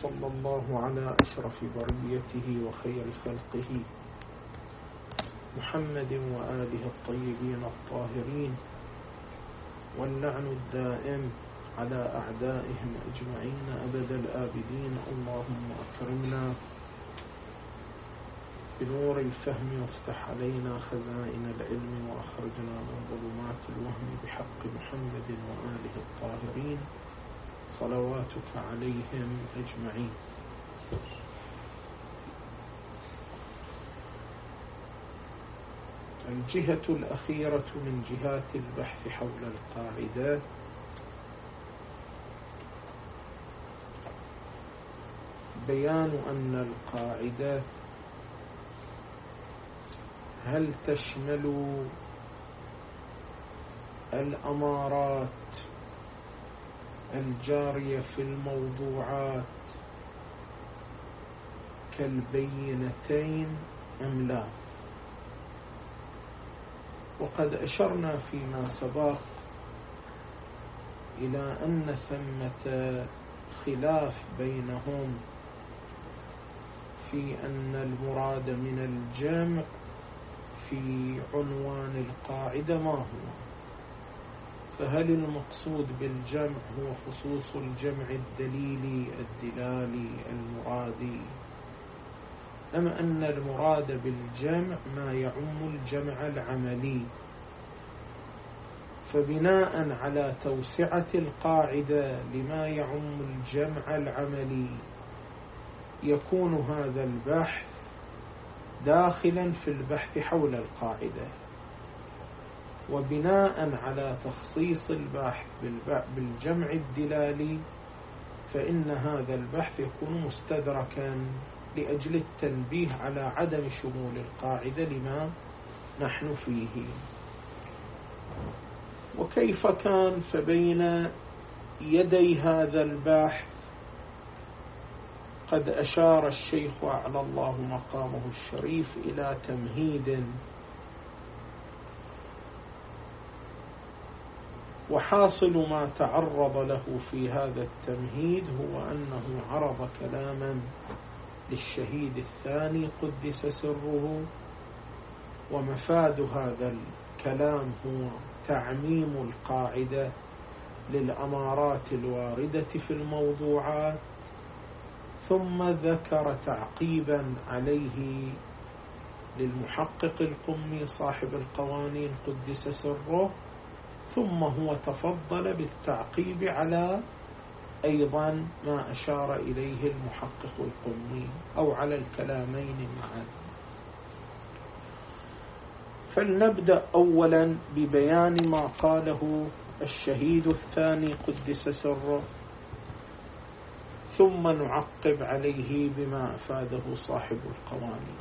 وصلى الله على أشرف بريته وخير خلقه محمد وآله الطيبين الطاهرين، واللعن الدائم على أعدائهم أجمعين أبد الآبدين. اللهم أكرمنا بنور الفهم وافتح علينا خزائن العلم وأخرجنا من ظلمات الوهم بحق محمد وآله الطاهرين صلواتك عليهم أجمعين. الجهة الأخيرة من جهات البحث حول القاعدة بيان أن القاعدة هل تشمل الأمارات الجارية في الموضوعات كالبينتين أم لا؟ وقد أشرنا فيما سبق إلى أن ثمة خلاف بينهم في أن المراد من الجمع في عنوان القاعدة ما هو، فهل المقصود بالجمع هو خصوص الجمع الدليلي الدلالي المرادي، أم أن المراد بالجمع ما يعم الجمع العملي؟ فبناء على توسعة القاعدة لما يعم الجمع العملي يكون هذا البحث داخلا في البحث حول القاعدة، وبناء على تخصيص البحث بالجمع الدلالي فإن هذا البحث يكون مستدركا لأجل التنبيه على عدم شمول القاعدة لما نحن فيه. وكيف كان؟ فبين يدي هذا البحث قد أشار الشيخ أعلى الله مقامه الشريف إلى تمهيد، وحاصل ما تعرض له في هذا التمهيد هو أنه عرض كلاما للشهيد الثاني قدس سره، ومفاد هذا الكلام هو تعميم القاعدة للأمارات الواردة في الموضوعات، ثم ذكر تعقيبا عليه للمحقق القمي صاحب القوانين قدس سره، ثم هو تفضل بالتعقيب على أيضا ما أشار إليه المحقق القمي أو على الكلامين معا. فلنبدأ أولا ببيان ما قاله الشهيد الثاني قدس سره، ثم نعقب عليه بما أفاده صاحب القوانين.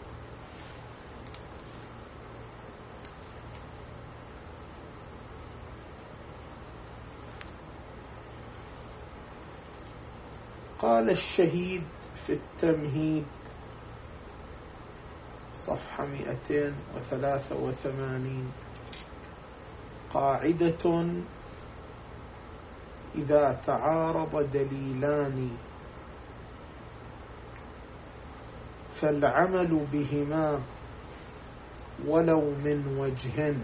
قال الشهيد في التمهيد صفحة 283: قاعدة إذا تعارض دليلان فالعمل بهما ولو من وجه.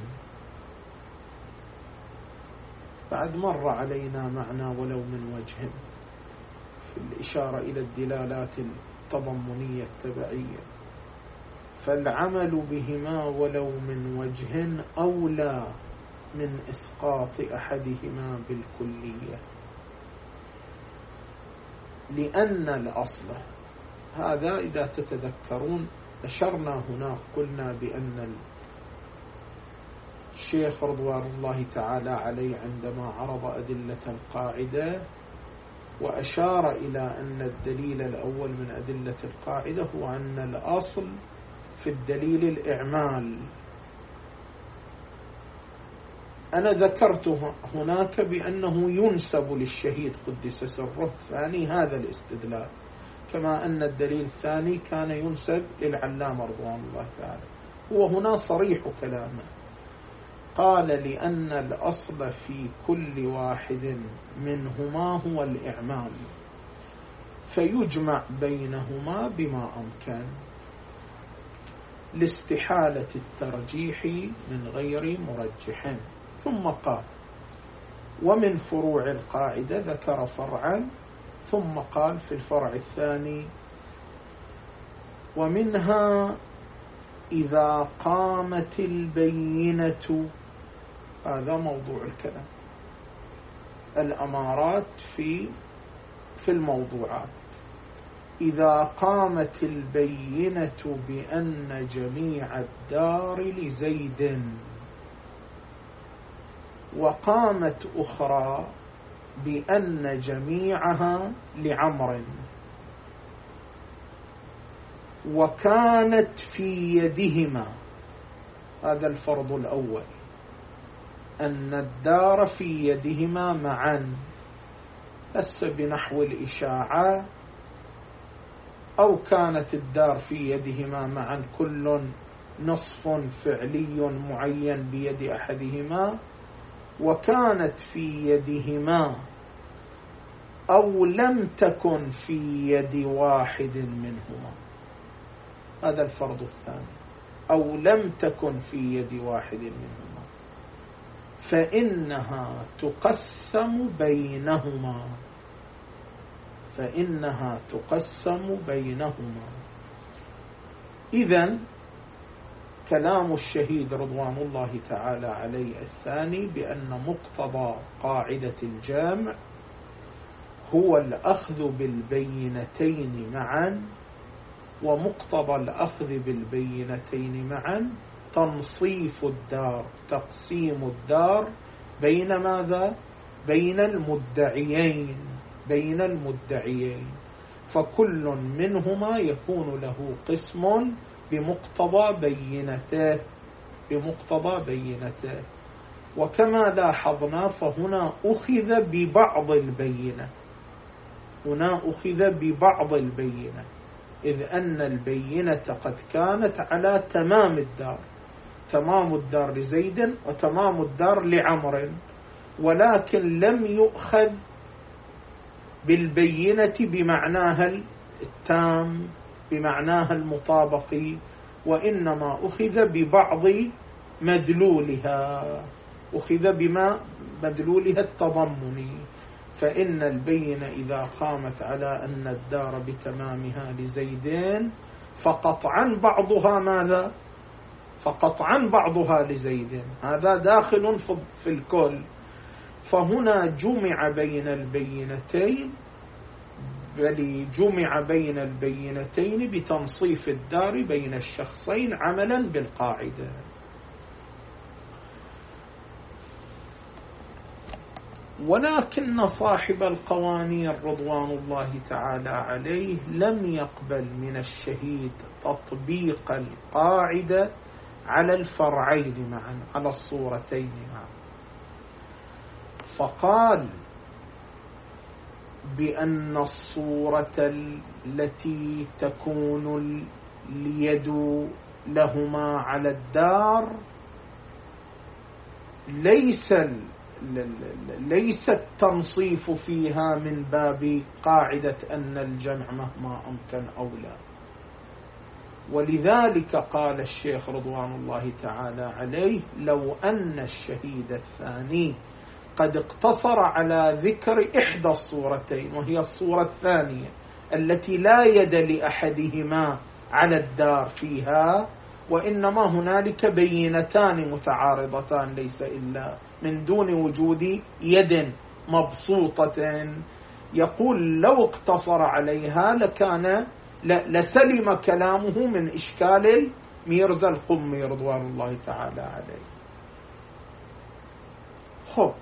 بعد مر علينا معنى ولو من وجه في الإشارة إلى الدلالات التضمنية التبعية، فالعمل بهما ولو من وجه أولى من إسقاط أحدهما بالكلية، لأن الأصل هذا إذا تتذكرون أشرنا هنا قلنا بأن الشيخ رضوان الله تعالى عليه عندما عرض أدلة القاعدة وأشار إلى أن الدليل الأول من أدلة القاعدة هو أن الأصل في الدليل الإعمال. أنا ذكرت هناك بأنه ينسب للشهيد قدس سره الثاني هذا الاستدلال، كما أن الدليل الثاني كان ينسب للعلامة رضوان الله تعالى. هو هنا صريح كلامه، قال لأن الأصل في كل واحد منهما هو الإعمال، فيجمع بينهما بما أمكن لاستحالة الترجيح من غير مرجح. ثم قال: ومن فروع القاعدة، ذكر فرعا ثم قال في الفرع الثاني: ومنها إذا قامت البينة. هذا موضوع الكلام، الأمارات في الموضوعات. إذا قامت البينة بأن جميع الدار لزيد، وقامت أخرى بأن جميعها لعمر، وكانت في يدهما، هذا الفرض الأول، أن الدار في يدهما معا، بس بنحو الإشاعة، أو كانت الدار في يدهما معا كل نصف فعلي معين بيد أحدهما، وكانت في يدهما أو لم تكن في يد واحد منهما. هذا الفرض الثاني، أو لم تكن في يد واحد منهما، فإنها تقسم بينهما، فإنها تقسم بينهما. إذن كلام الشهيد رضوان الله تعالى عليه الثاني بأن مقتضى قاعدة الجامع هو الأخذ بالبينتين معا، ومقتضى الأخذ بالبينتين معا تنصيف الدار، تقسيم الدار بين ماذا؟ بين المدعيين، بين المدعيين، فكل منهما يكون له قسم بمقتضى بينته، بمقتضى بينته. وكما لاحظنا فهنا أخذ ببعض البينة، هنا أخذ ببعض البينة، إذ أن البينة قد كانت على تمام الدار، تمام الدار لزيد وتمام الدار لعمر، ولكن لم يؤخذ بالبينة بمعناها التام، بمعناها المطابقي، وإنما أخذ ببعض مدلولها، أخذ بما مدلولها التضمني. فإن البينة إذا قامت على أن الدار بتمامها لزيدين فقطعا بعضها ماذا؟ فقطعا بعضها لزيد، هذا داخل في الكل. فهنا جمع بين البينتين، بل جمع بين البينتين بتنصيف الدار بين الشخصين عملا بالقاعدة. ولكن صاحب القوانين رضوان الله تعالى عليه لم يقبل من الشهيد تطبيق القاعدة على الفرعين معا، على الصورتين معا، فقال بأن الصورة التي تكون اليد لهما على الدار ليس التنصيف فيها من باب قاعدة أن الجمع مهما أمكن أولى. ولذلك قال الشيخ رضوان الله تعالى عليه: لو أن الشهيد الثاني قد اقتصر على ذكر إحدى الصورتين، وهي الصورة الثانية التي لا يد لأحدهما على الدار فيها، وإنما هنالك بينتان متعارضتان ليس إلا من دون وجود يد مبسوطة، يقول لو اقتصر عليها لكان لسلم كلامه من إشكال ميرزا القمي رضوان الله تعالى عليه. خب،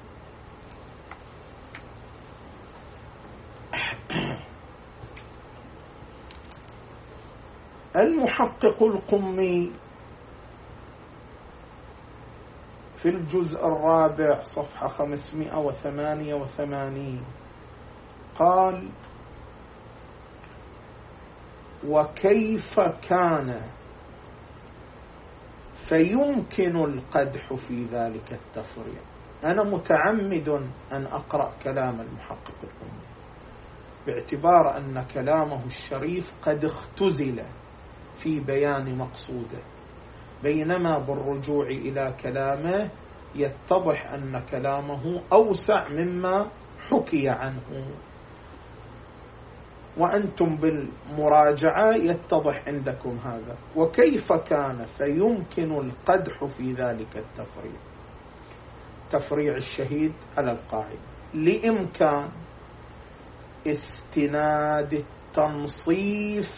المحقق القمي في الجزء الرابع صفحة 588 قال: وكيف كان فيمكن القدح في ذلك التفريع. أنا متعمد أن أقرأ كلام المحقق القمي، باعتبار أن كلامه الشريف قد اختزل في بيان مقصوده، بينما بالرجوع إلى كلامه يتضح أن كلامه أوسع مما حكي عنه، وأنتم بالمراجعة يتضح عندكم هذا. وكيف كان فيمكن القدح في ذلك تفريع الشهيد على القاعدة لإمكان استناد التنصيف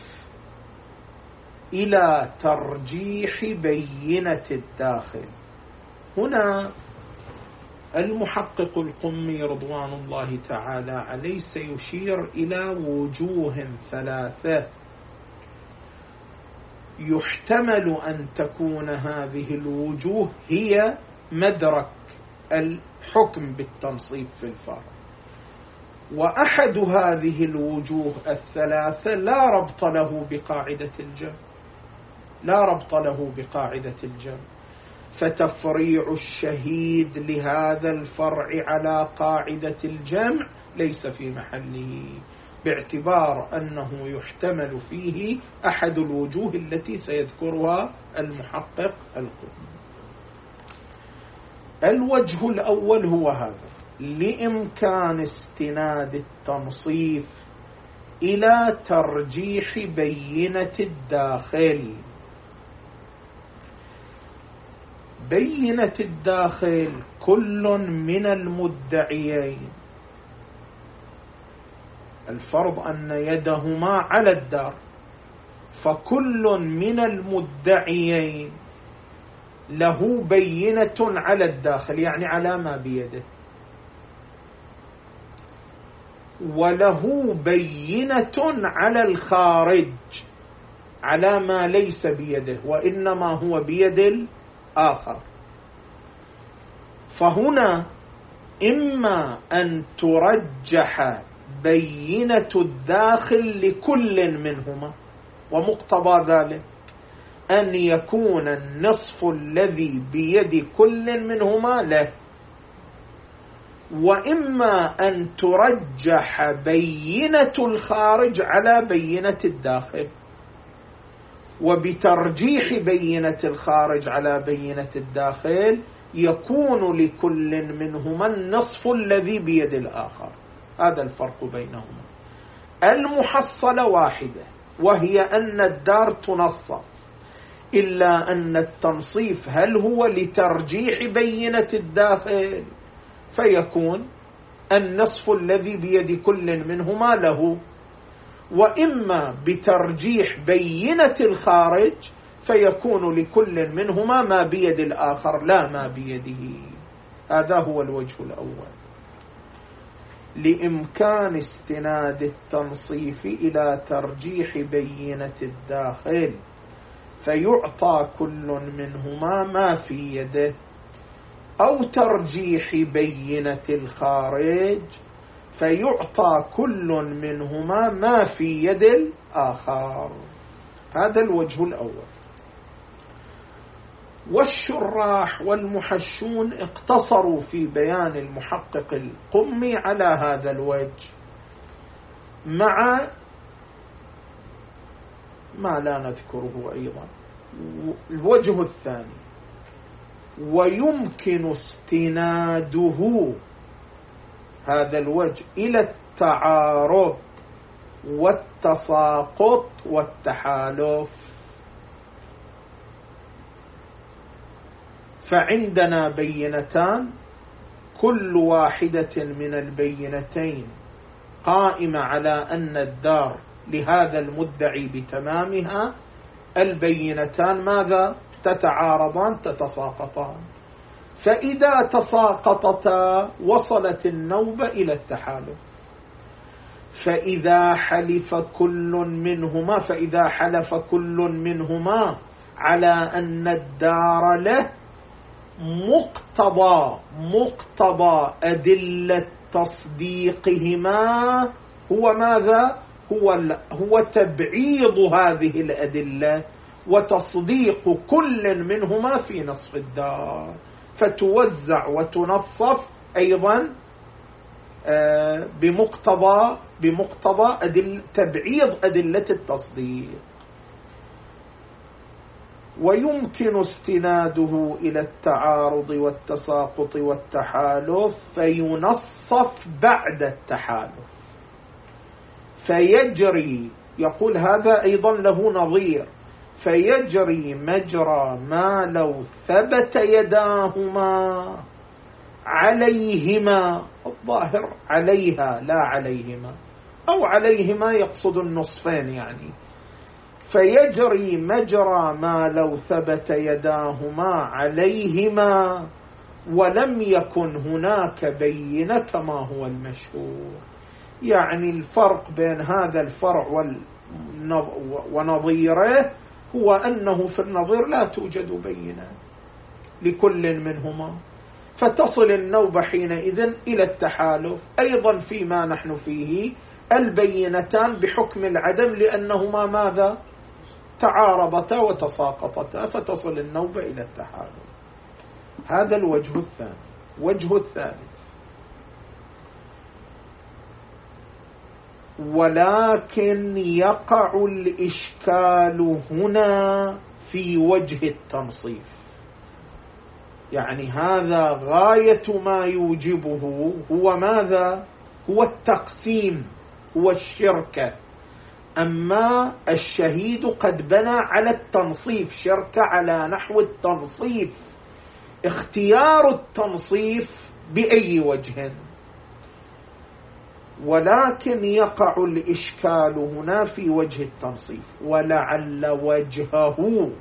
إلى ترجيح بينة الداخل. هنا المحقق القمي رضوان الله تعالى عليه سيشير إلى وجوه ثلاثة يحتمل أن تكون هذه الوجوه هي مدرك الحكم بالتنصيف في الفرع. وأحد هذه الوجوه الثلاثة لا ربط له بقاعدة الجمع، فتفريع الشهيد لهذا الفرع على قاعدة الجمع ليس في محله، باعتبار أنه يحتمل فيه أحد الوجوه التي سيذكرها المحقق القمي. الوجه الأول هو هذا: لإمكان استناد التنصيف إلى ترجيح بينة الداخل. بينة الداخل كل من المدعيين، الفرض أن يدهما على الدار، فكل من المدعيين له بينة على الداخل، يعني على ما بيده، وله بينة على الخارج على ما ليس بيده وإنما هو بيد الآخر. فهنا إما أن ترجح بينة الداخل لكل منهما، ومقتضى ذلك أن يكون النصف الذي بيد كل منهما له، وإما أن ترجح بينة الخارج على بينة الداخل، وبترجيح بينة الخارج على بينة الداخل يكون لكل منهما النصف الذي بيد الآخر. هذا الفرق بينهما. المحصلة واحدة، وهي أن الدار تنصف، إلا أن التنصيف هل هو لترجيح بينة الداخل فيكون النصف الذي بيد كل منهما له، وإما بترجيح بينة الخارج فيكون لكل منهما ما بيد الآخر لا ما بيده. هذا هو الوجه الأول: لإمكان استناد التنصيف إلى ترجيح بينة الداخل فيعطى كل منهما ما في يده، أو ترجيح بينة الخارج فيعطى كل منهما ما في يد الآخر. هذا الوجه الأول. والشراح والمحشون اقتصروا في بيان المحقق القمي على هذا الوجه، مع ما لا نذكره أيضا. الوجه الثاني: ويمكن استناده هذا الوجه إلى التعارض والتساقط والتحالف. فعندنا بينتان، كل واحدة من البينتين قائمة على أن الدار لهذا المدعي بتمامها. البينتان ماذا؟ تتعارضان تتساقطان، فإذا تساقطتا وصلت النوبة إلى التحالف. فإذا حلف كل منهما على أن الدار له، مقتضى أدلة تصديقهما هو ماذا؟ هو تبعيض هذه الأدلة وتصديق كل منهما في نصف الدار، فتوزع وتنصف أيضا بمقتضى تبعيض أدلة التصديق. ويمكن استناده إلى التعارض والتساقط والتحالف فينصف بعد التحالف فيجري، يقول هذا أيضا له نظير، فيجري مجرى ما لو ثبت يداهما عليهما، الظاهر عليها لا عليهما، أو عليهما يقصد النصفين يعني، فيجري مجرى ما لو ثبت يداهما عليهما ولم يكن هناك بينة كما هو المشهور. يعني الفرق بين هذا الفرع ونظيره هو أنه في النظير لا توجد بينة لكل منهما، فتصل النوبة حينئذ إلى التحالف. أيضا فيما نحن فيه البينتان بحكم العدم لأنهما ماذا؟ تعارضتا وتساقطتا، فتصل النوبة إلى التحالف. هذا الوجه الثاني. وجه الثالث: ولكن يقع الإشكال هنا في وجه التنصيف. يعني هذا غاية ما يوجبه هو ماذا؟ هو التقسيم، هو الشركة. أما الشهيد قد بنى على التنصيف، شركة على نحو التنصيف، اختيار التنصيف بأي وجه. ولكن يقع الإشكال هنا في وجه التنصيف، ولعل وجهه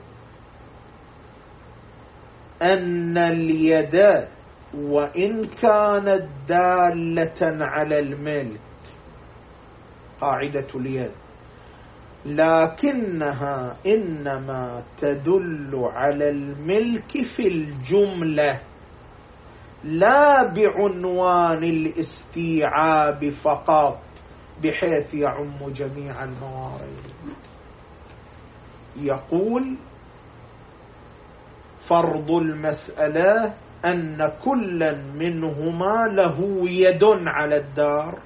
أن اليد وإن كانت دالة على الملك، قاعدة اليد، لكنها إنما تدل على الملك في الجملة لا بعنوان الاستيعاب فقط بحيث يعم جميع الموارد. يقول: فرض المسألة أن كل منهما له يد على الدار،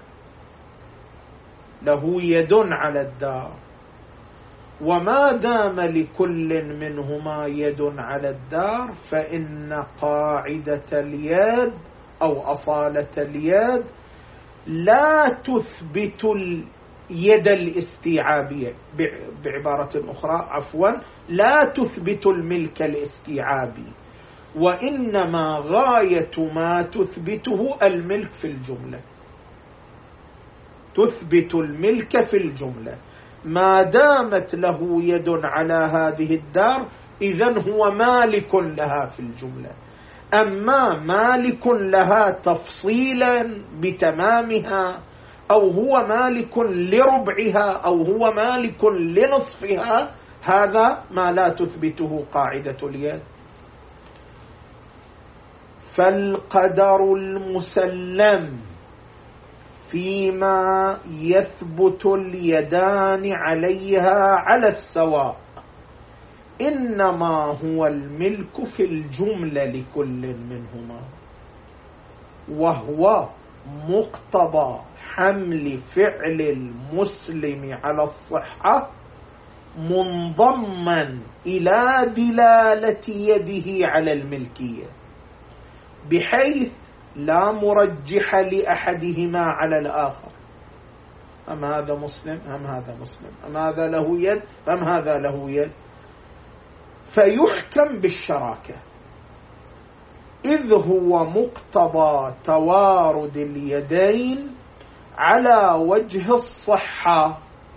له يد على الدار، وما دام لكل منهما يد على الدار فإن قاعدة اليد أو أصالة اليد لا تثبت اليد الاستيعابية، بعبارة أخرى عفوا، لا تثبت الملك الاستيعابي، وإنما غاية ما تثبته الملك في الجملة، تثبت الملك في الجملة. ما دامت له يد على هذه الدار إذن هو مالك لها في الجملة. أما مالك لها تفصيلا بتمامها، أو هو مالك لربعها، أو هو مالك لنصفها، هذا ما لا تثبته قاعدة اليد. فالقدر المسلم فيما يثبت اليدان عليها على السواء إنما هو الملك في الجملة لكل منهما، وهو مقتضى حمل فعل المسلم على الصحة منضما إلى دلالة يده على الملكية، بحيث لا مرجح لأحدهما على الآخر. أم هذا مسلم أم هذا مسلم، أم هذا له يد أم هذا له يد، فيحكم بالشراكة، إذ هو مقتضى توارد اليدين على وجه الصحة.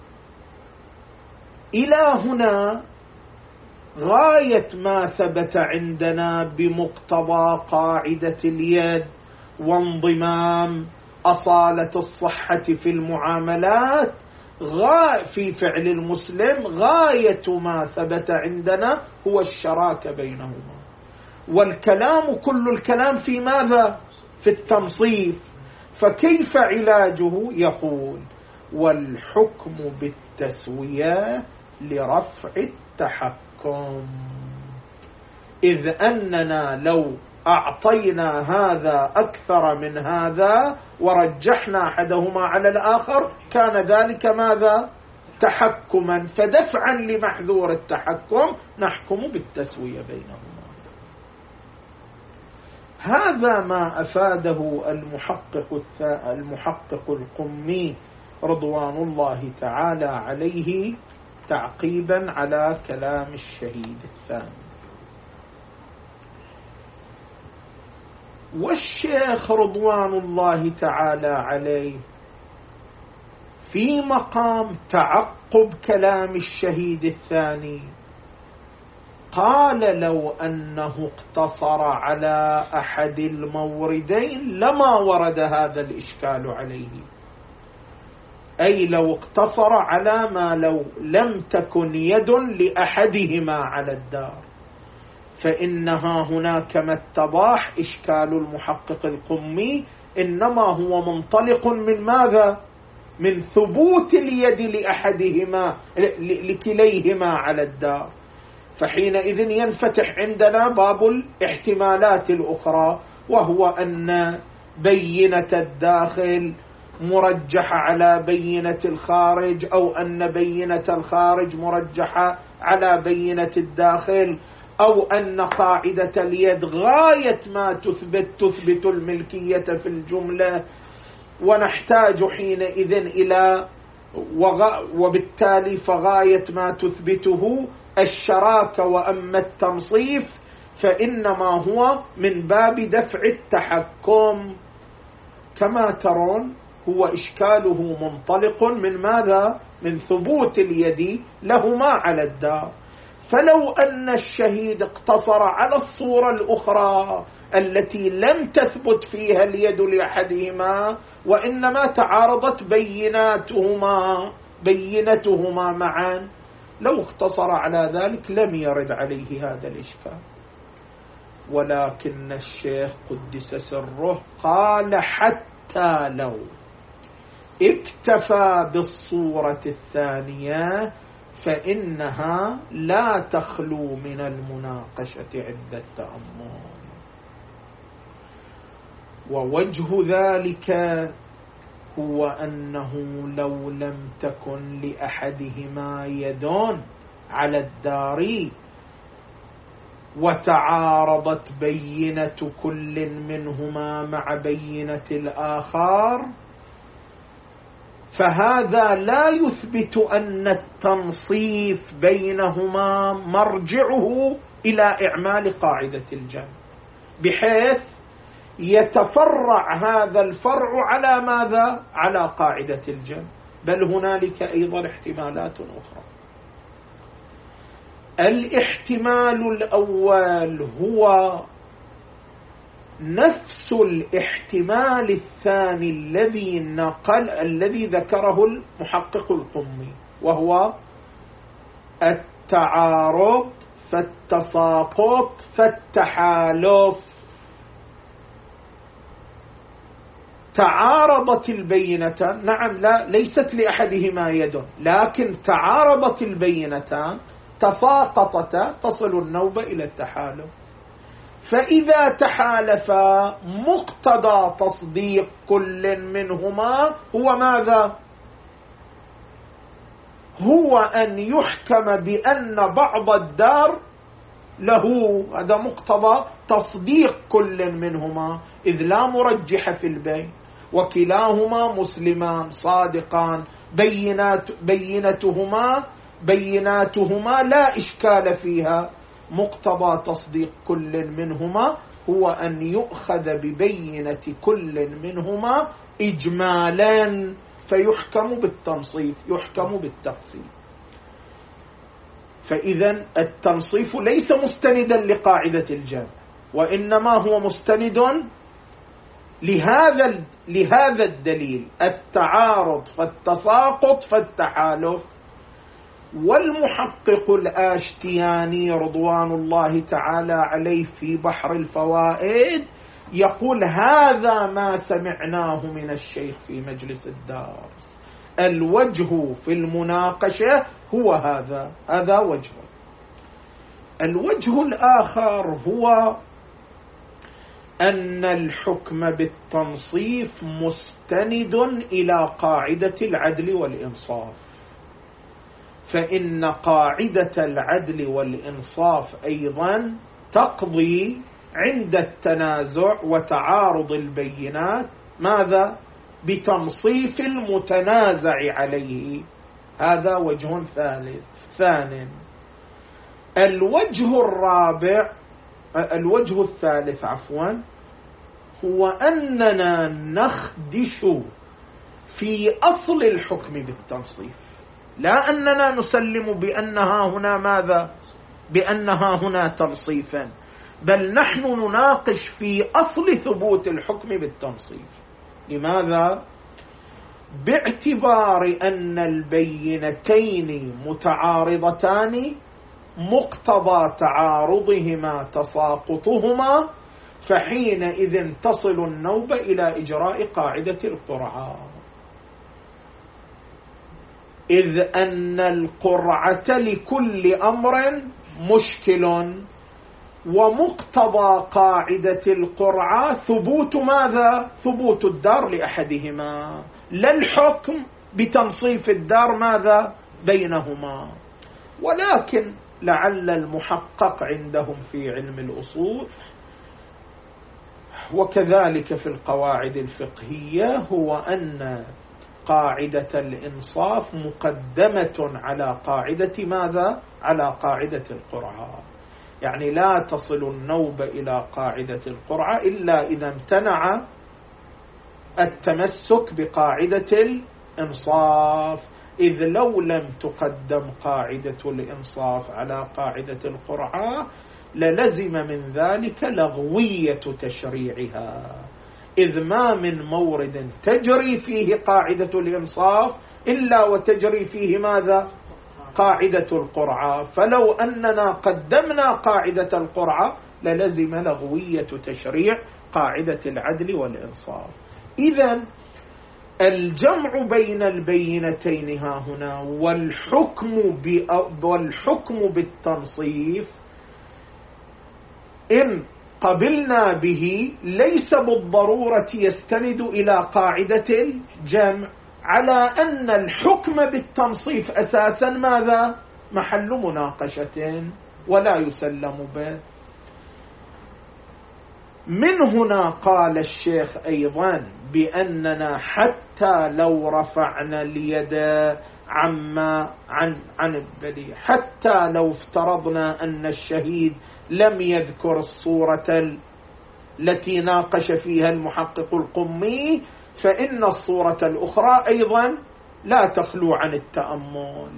إلى هنا غاية ما ثبت عندنا بمقتضى قاعدة اليد وانضمام أصالة الصحة في المعاملات في فعل المسلم، غاية ما ثبت عندنا هو الشراكة بينهما. والكلام كل الكلام في ماذا؟ في التنصيف. فكيف علاجه؟ يقول: والحكم بالتسوية لرفع التحكم، إذ أننا لو أعطينا هذا أكثر من هذا ورجحنا أحدهما على الآخر، كان ذلك ماذا؟ تحكما، فدفعا لمحذور التحكم نحكم بالتسوية بينهما. هذا ما أفاده المحقق القمي رضوان الله تعالى عليه تعقيبا على كلام الشهيد الثاني. والشيخ رضوان الله تعالى عليه في مقام تعقب كلام الشهيد الثاني قال لو أنه اقتصر على أحد الموردين لما ورد هذا الإشكال عليه، أي لو اقتصر على ما لو لم تكن يد لأحدهما على الدار، فإنها هنا كما اتضح إشكال المحقق القمي إنما هو منطلق من ماذا؟ من ثبوت اليد لأحدهما لكليهما على الدار، فحينئذ ينفتح عندنا باب الاحتمالات الأخرى، وهو أن بينة الداخل مرجحة على بينة الخارج، أو أن بينة الخارج مرجحة على بينة الداخل، أو أن قاعدة اليد غاية ما تثبت الملكية في الجملة، ونحتاج حينئذ إلى وبالتالي فغاية ما تثبته الشراكة، وأما التنصيف فإنما هو من باب دفع التحكم. كما ترون هو إشكاله منطلق من ماذا؟ من ثبوت اليد لهما على الدار. فلو أن الشهيد اقتصر على الصورة الأخرى التي لم تثبت فيها اليد لأحدهما وإنما تعارضت بينتهما معا، لو اقتصر على ذلك لم يرد عليه هذا الإشكال. ولكن الشيخ قدس سره قال حتى لو اكتفى بالصورة الثانية فإنها لا تخلو من المناقشة عند التأمل. ووجه ذلك هو أنه لو لم تكن لأحدهما يدون على الدار وتعارضت بينة كل منهما مع بينة الآخر، فهذا لا يثبت أن التنصيف بينهما مرجعه إلى إعمال قاعدة الجمع، بحيث يتفرع هذا الفرع على ماذا؟ على قاعدة الجمع، بل هنالك أيضا احتمالات أخرى. الاحتمال الأول هو نفس الاحتمال الثاني الذي ذكره المحقق القمي، وهو التعارض فالتساقط فالتحالف. تعارضت البينتان، نعم، ليست لأحدهما يد، لكن تعارضت البينتان تساقطتا، تصل النوبة إلى التحالف. فإذا تحالفا مقتضى تصديق كل منهما هو ماذا؟ هو أن يحكم بأن بعض الدار له، هذا مقتضى تصديق كل منهما، إذ لا مرجح في البين، وكلاهما مسلمان صادقان، بيناتهما لا إشكال فيها. مقتضى تصديق كل منهما هو أن يؤخذ ببينة كل منهما إجمالا فيحكم بالتنصيف، يحكم بالتقسيم. فإذا التنصيف ليس مستندا لقاعدة الجمع، وإنما هو مستند لهذا الدليل، التعارض فالتساقط فالتحالف. والمحقق الآشتياني رضوان الله تعالى عليه في بحر الفوائد يقول هذا ما سمعناه من الشيخ في مجلس الدرس، الوجه في المناقشة هو هذا وجه. الوجه الآخر هو أن الحكم بالتنصيف مستند إلى قاعدة العدل والإنصاف، فإن قاعدة العدل والإنصاف أيضا تقضي عند التنازع وتعارض البينات ماذا؟ بتنصيف المتنازع عليه. هذا وجه ثاني. الوجه الثالث هو أننا نخدش في أصل الحكم بالتنصيف، لا أننا نسلم بأنها هنا ماذا؟ بأنها هنا تنصيفا، بل نحن نناقش في أصل ثبوت الحكم بالتنصيف. لماذا؟ باعتبار أن البينتين متعارضتان، مقتضى تعارضهما تساقطهما، فحينئذ تصل النوبة إلى إجراء قاعدة القرعة، إذ أن القرعة لكل أمر مشكل، ومقتضى قاعدة القرعة ثبوت ماذا؟ ثبوت الدار لأحدهما، لا الحكم بتنصيف الدار ماذا؟ بينهما. ولكن لعل المحقق عندهم في علم الأصول وكذلك في القواعد الفقهية هو أن قاعدة الإنصاف مقدمة على قاعدة ماذا؟ على قاعدة القرعة، يعني لا تصل النوبة إلى قاعدة القرعة إلا إذا امتنع التمسك بقاعدة الإنصاف، إذ لو لم تقدم قاعدة الإنصاف على قاعدة القرعة للزم من ذلك لغوية تشريعها، إذ ما من مورد تجري فيه قاعدة الإنصاف إلا وتجري فيه ماذا؟ قاعدة القرعة، فلو أننا قدمنا قاعدة القرعة للزم لغوية تشريع قاعدة العدل والإنصاف. إذن الجمع بين البينتين ها هنا والحكم بالتنصيف إن قبلنا به ليس بالضرورة يستند إلى قاعدة الجمع، على أن الحكم بالتنصيف أساسا ماذا؟ محل مناقشة ولا يسلم به. من هنا قال الشيخ أيضا بأننا حتى لو رفعنا اليد عن البلي، حتى لو افترضنا أن الشهيد لم يذكر الصورة التي ناقش فيها المحقق القمي، فإن الصورة الأخرى أيضا لا تخلو عن التأمل.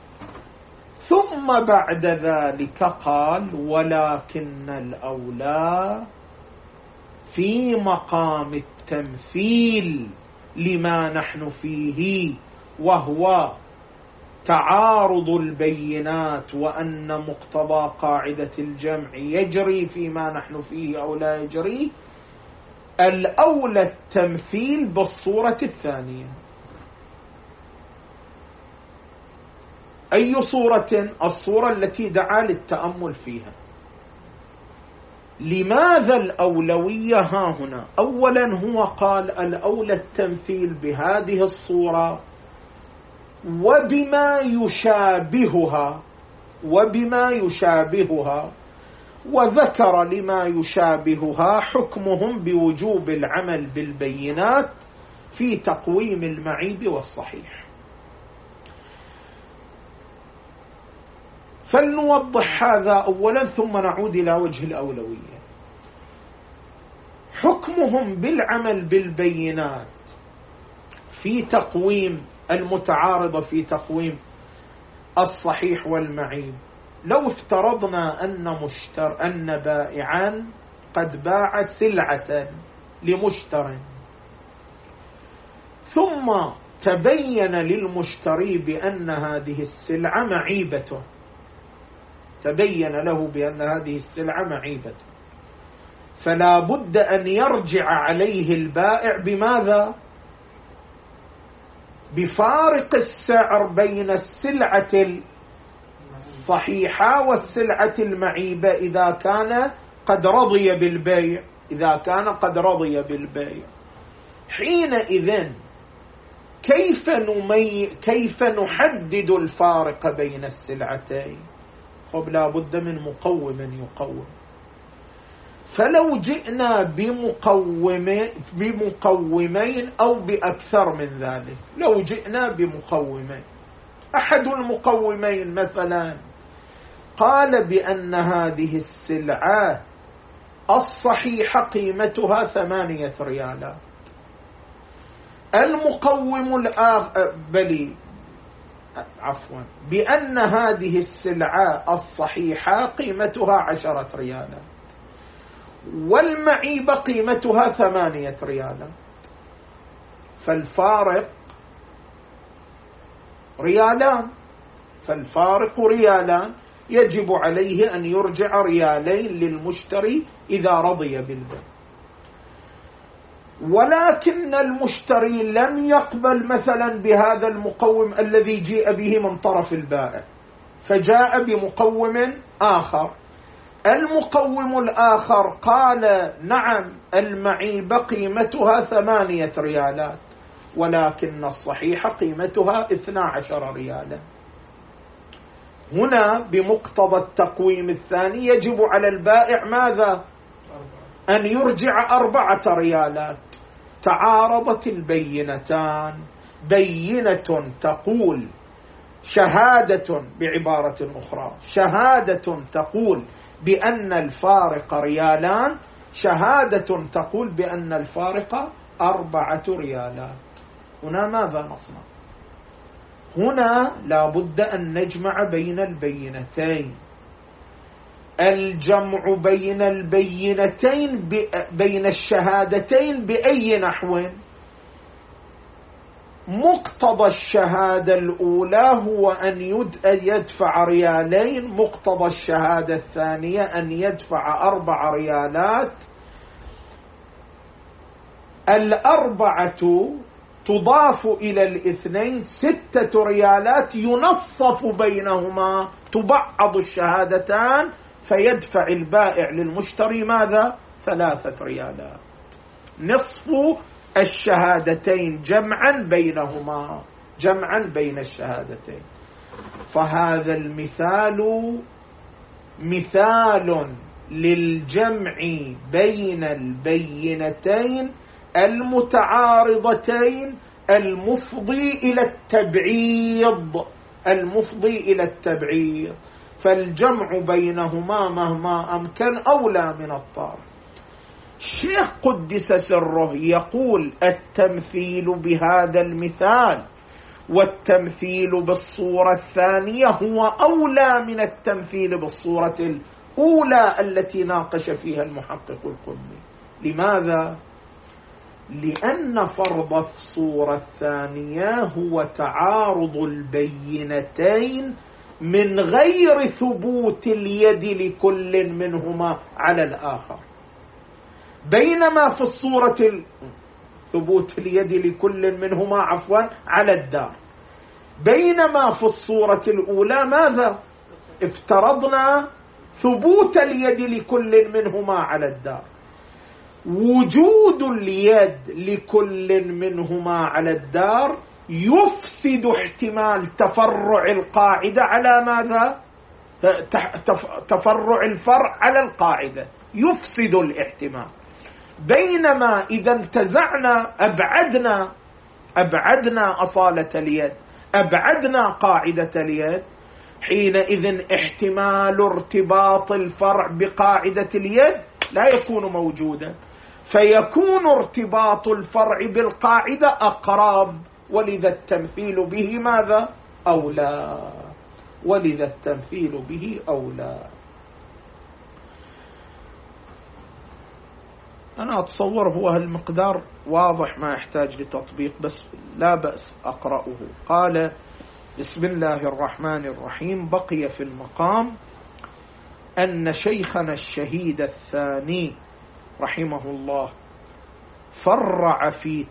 ثم بعد ذلك قال: ولكن الأولى في مقام التمثيل لما نحن فيه، وهو تعارض البينات، وأن مقتضى قاعدة الجمع يجري فيما نحن فيه أو لا يجري، الأولى التمثيل بالصورة الثانية. أي صورة؟ الصورة التي دعا للتأمل فيها. لماذا الأولوية ها هنا؟ أولا هو قال الأولى التمثيل بهذه الصورة وبما يشابهها، وذكر لما يشابهها حكمهم بوجوب العمل بالبينات في تقويم المعيب والصحيح. فلنوضح هذا أولا ثم نعود إلى وجه الأولوية. حكمهم بالعمل بالبينات في تقويم المتعارضة، في تقويم الصحيح والمعيب، لو افترضنا أن بائعا قد باع سلعة لمشتر، ثم تبين للمشتري بأن هذه السلعة معيبة، تبين له بأن هذه السلعة معيبة، فلا بد أن يرجع عليه البائع بماذا؟ بفارق السعر بين السلعة الصحيحة والسلعة المعيبة إذا كان قد رضي بالبيع، إذا كان قد رضي بالبيع، حينئذ كيف نحدد الفارق بين السلعتين؟ خب لا بد من مقوم يقوم. فلو جئنا بمقومين أو بأكثر من ذلك، لو جئنا بمقومين، أحد المقومين مثلا قال بأن هذه السلعة الصحيحة قيمتها 8 ريالات، المقوم الآخر بأن هذه السلعة الصحيحة قيمتها 10 ريالات، والمعيبة قيمتها 8 ريالات، فالفارق ريالان، يجب عليه أن يرجع ريالين للمشتري إذا رضي بالبيع. ولكن المشتري لم يقبل مثلا بهذا المقوم الذي جاء به من طرف البائع، فجاء بمقوم آخر. المقوم الآخر قال نعم المعيبة قيمتها 8 ريالات، ولكن الصحيحة قيمتها 12 ريالا. هنا بمقتضى التقويم الثاني يجب على البائع ماذا؟ أن يرجع 4 ريالات. تعارضت البينتان، بينة تقول شهادة، بعبارة أخرى شهادة تقول بأن الفارق ريالان، شهادة تقول بأن الفارق 4 ريالات. هنا ماذا نصنع؟ هنا لا بد أن نجمع بين البينتين. الجمع بين البينتين بين الشهادتين بأي نحو؟ مقتضى الشهادة الأولى هو أن يدفع ريالين، مقتضى الشهادة الثانية أن يدفع 4 ريالات. 4 تضاف إلى 2 6 ريالات، ينصف بينهما، تبعض الشهادتان، فيدفع البائع للمشتري ماذا؟ 3 ريالات، نصف الشهادتين جمعا بينهما، جمعا بين الشهادتين. فهذا المثال مثال للجمع بين البينتين المتعارضتين المفضي إلى التبعيض، فالجمع بينهما مهما أمكن أولى من الطرف. الشيخ قدس سره يقول التمثيل بهذا المثال والتمثيل بالصورة الثانية هو أولى من التمثيل بالصورة الأولى التي ناقش فيها المحقق القمي. لماذا؟ لأن فرض الصورة الثانية هو تعارض البينتين من غير ثبوت اليد لكل منهما على الآخر، بينما في الصورة ثبوت اليد لكل منهما على الدار، بينما في الصورة الأولى ماذا؟ افترضنا ثبوت اليد لكل منهما على الدار. وجود اليد لكل منهما على الدار يفسد احتمال تفرع القاعدة على ماذا؟ تفرع الفرع على القاعدة، يفسد الاحتمال. بينما إذا انتزعنا أبعدنا أصالة اليد، أبعدنا قاعدة اليد، حينئذ احتمال ارتباط الفرع بقاعدة اليد لا يكون موجودا، فيكون ارتباط الفرع بالقاعدة أقرب، ولذا التمثيل به ماذا؟ أولى، ولذا التمثيل به أولى. أنا أتصور هو هالمقدار واضح ما يحتاج لتطبيق، بس لا بأس أقرأه. قال بسم الله الرحمن الرحيم: بقي في المقام أن شيخنا الشهيد الثاني رحمه الله فرع في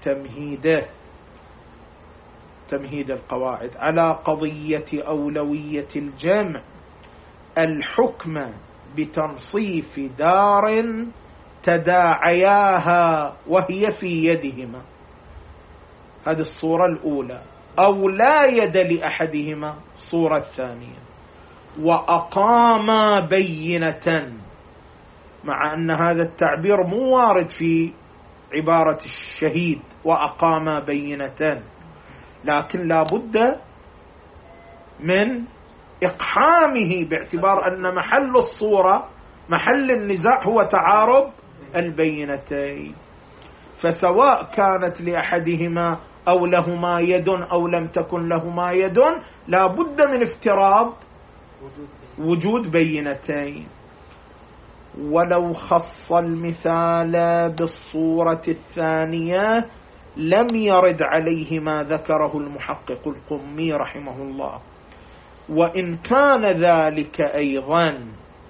تمهيد القواعد على قضية أولوية الجمع الحكم بتنصيف دار تداعياها وهي في يدهما، هذه الصورة الأولى، أو لا يد لأحدهما، الصورة الثانية، وأقاما بينة، مع أن هذا التعبير مو وارد في عبارة الشهيد وأقاما بينة، لكن لا بد من إقحامه باعتبار أن محل الصورة محل النزاع هو تعارض البينتين، فسواء كانت لأحدهما أو لهما يد أو لم تكن لهما يد لا بد من افتراض وجود بينتين. ولو خص المثال بالصورة الثانية لم يرد عليه ما ذكره المحقق القمي رحمه الله، وإن كان ذلك أيضا،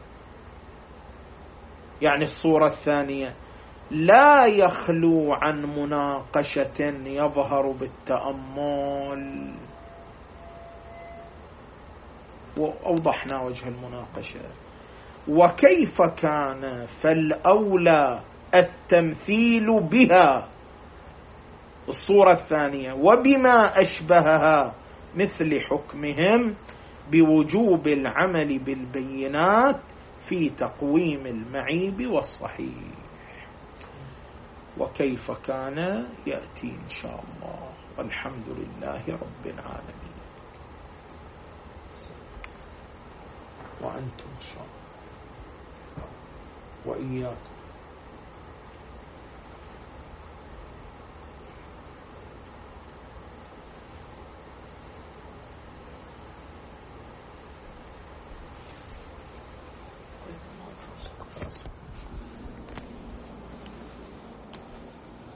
يعني الصورة الثانية لا يخلو عن مناقشة يظهر بالتأمل، وأوضحنا وجه المناقشة. وكيف كان فالأولى التمثيل بها، الصورة الثانية، وبما أشبهها مثل حكمهم بوجوب العمل بالبينات في تقويم المعيب والصحيح. وكيف كان يأتي إن شاء الله، والحمد لله رب العالمين. وأنتم إن شاء الله وإياكم.